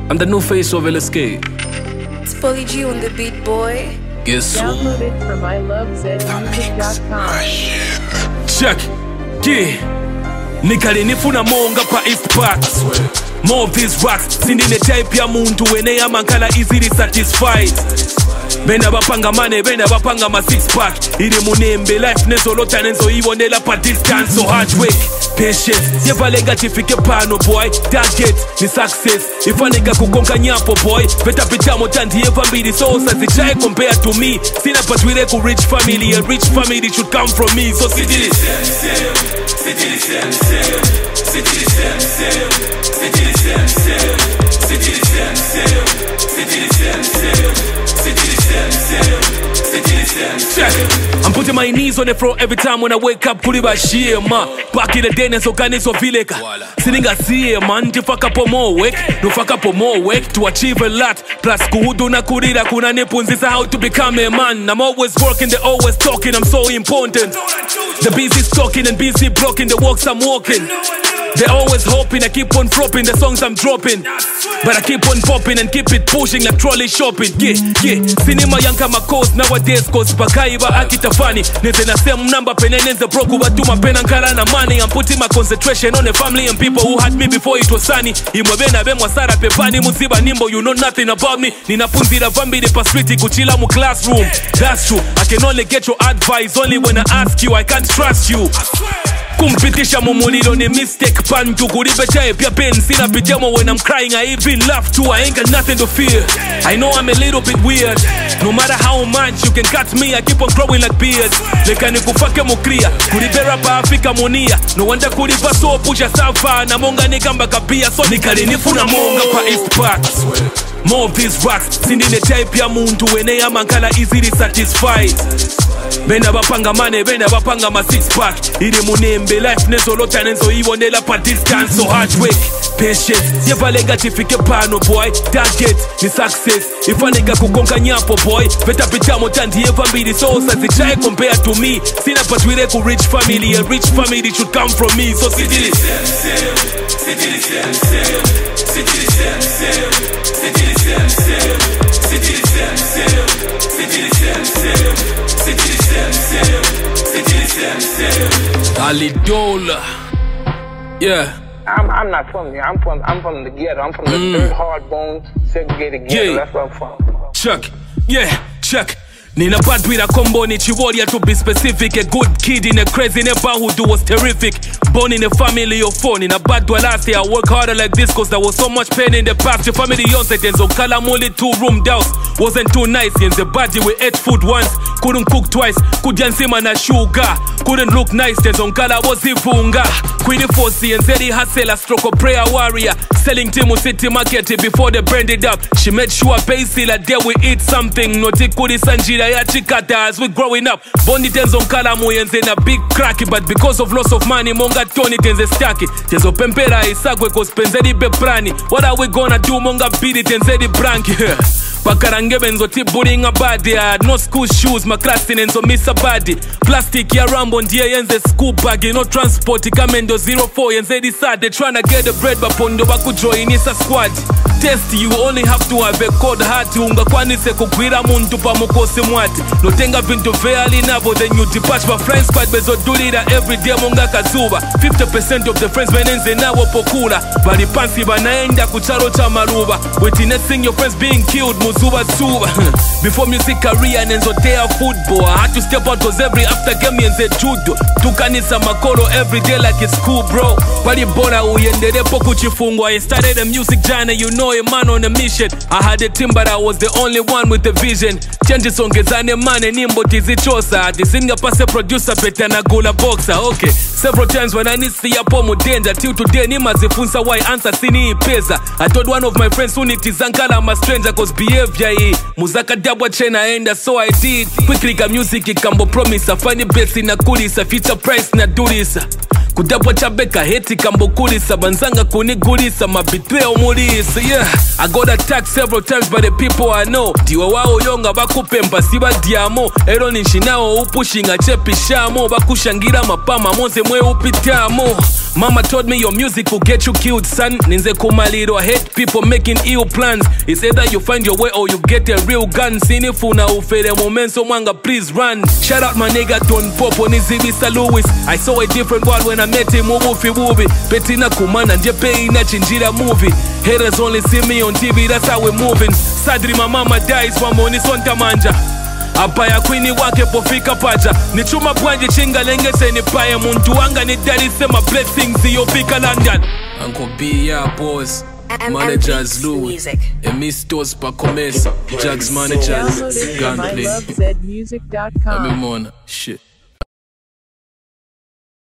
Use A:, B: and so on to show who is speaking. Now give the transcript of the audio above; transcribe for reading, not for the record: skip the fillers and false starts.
A: I'm the new face of LSK.
B: It's Polly G on the beat, boy.
A: Guess who?
C: Download it from ilovezmusic.com.
A: Check. Yeah. Nikali nifuna monga pa East Park. More of these rocks. Sindine type ya muntu wene ya mankala easily satisfied. Bena bapanga mane, bena bapanga ma six pack. Iri munembe life nezo lota nenzo iwonela pa distance. So hard work, patience. Yevalega chifike pano boy. Target ni success. Ifanega kukonka nyapo boy. Beta pita motandi eva mbili. So sazichae compare to me. Sina patwile ku rich family. A rich family should come from me. So sit it. I'm putting my knees on the floor every time when I wake up. Kuliba shima. Back in the day, neso ganiso vileka. Sininga siye man, to fuck up on more work. No fuck up on more work to achieve a lot. Plus kuhudu na kurira kuna nepunzisa how to become a man. I'm always working, they're always talking, I'm so important. The busy talking and busy blocking the walks I'm walking. They're always hoping, I keep on flopping the songs I'm dropping. But I keep on popping and keep it pushing like trolley shopping. Yeah. Cinema yanka makos nowadays cause bakaiba akitafani. Neze na same number penenenze broke ubatuma pena nkala na money. I'm putting my concentration on the family and people who had me before it was sunny. Imwebena bemwa sara pepani musiba nimbo, you know nothing about me. Ninapunzira vambi de paswiti kuchila mu classroom. That's true, I can only get your advice only when I ask you, I can't trust you. Kumpitisha mumulilo ni mistake pantu kuribecha epia pen sina pitemo when I'm crying I even laugh too, I ain't got nothing to fear. I know I'm a little bit weird. No matter how much you can cut me, I keep on growing like beard. Leka ni kufake mukria kuribera pa Afrika monia. No wonder kuriba so pusha safa na monga nikamba kapia. So nikali nifuna monga pa East Park. More of these rocks. Sindine type ya muntu wene ya mankala easily satisfied. Bena bapanga mane, bena bapanga ma six pack. Iri munembe life nezo lota nenzo iwonela pa distance. So hard work, patience. Yevalega chifike pano boy. Target ni success. Ifanega kukonka nyapo boy. Beta pita motandi eva mbili. So sazichae compare to me. Sina patwile ku rich family. A rich family should come from me. So sit it. Alidola. Yeah.
D: I'm not from here. I'm from the ghetto. I'm from the third hard bones segregated ghetto.
A: Yeah.
D: That's where I'm from.
A: Chuck. Yeah, Chuck. Nina bad with a combo ni chiwarrior to be specific. A good kid in a crazy neighborhood who was terrific. Born in a family of fun. In a bad dwell last year I work harder like this cause there was so much pain in the past. Your family yonse tenzo kalamuli 2-room house. Wasn't too nice in the body we ate food once. Couldn't cook twice. Kujansima na sugar. Couldn't look nice tenzo nkala wazifunga. Queen Fosi and Zeddy hustle a stroke of prayer warrior. Selling Timu City Market before they burned it up. She made sure basically that day we eat something. No tikuri sanjira ya chikata as we growing up. Bondi tenzo nkala muyenze na big cracky. But because of loss of money monga toni tenze staki. Tenzo pempera isagwe cause penzedi beprani. What are we gonna do monga bidi tenzedi branki. Pakarange benzo tiburing a body. No school shoes, makrasi nenzo misa body. Plastic ya rambo ndiye yenze school bag. No transport ikamendo 04 yenze decide. They tryna get the bread but pondo baku join isa squad. Test you only have to have a cold heart. Unga kwani se kukwira muntu pa mukose mwati. No tenga vinto fairly nabo then you depart. But friend squad bezo dulira every day monga kazuba. 50% of the friends benenze na wapokula. Bali pansi banaenda kucharo cha maruba. Witnessing your friends being killed muzuba suba. Before music career nenzo tea football. I had to step out cause every after game yenze judo. Tukanisa makolo every day like it's school bro. Pali bora uyendere poku chifungwa. I started a music journey, you know a man on a mission. I had a team but I was the only one with the vision. Changes ongezane mane nimbo tizichosa. Disinga pase producer pete na gula boxer. Okay, several times when I need see a pomo danger. Till today ni mazifunsa why answer sini ipeza. I told one of my friends who nitizankala I'm a stranger cause behavior hii muzaka dabwa chena enda so I did. Quickly ka music ikambo promise. Funny bets in a kulisa. Feature price na durisa. kudapwa chabeka heti kambukulisa banzanga kunigulisa mabitweo mulisa. Yeah, I got attacked several times by the people I know. Diwa wao yonga bakupemba siba diamo ero nishinao upushinga chepishamo bakushangira mapama monze mwe upitamo. Mama told me your music will get you killed, son. Ninze kumaliro, I hate people making ill plans. It's either you find your way or you get a real gun. Sinifuna ufere momenso mwanga, please run. Shout out my nigga Don Popo Nizibisa Lewis. I saw a different world when I met him. Ubufi bubi Petina kumana njepe ina chinjira movie. Haters only see me on TV, that's how we're moving. Sadri my mama dies wamoni sonta manja. Apaya kwini wake pofika paja. Ni chuma bwanje chinga lenge seni paya. Muntu wanga ni daddy say my blessings yofika London. Uncle B ya boss managers Louis Emistos pa começa Jags managers gunplay.
C: MyLoveZmusic.com.
A: Shit.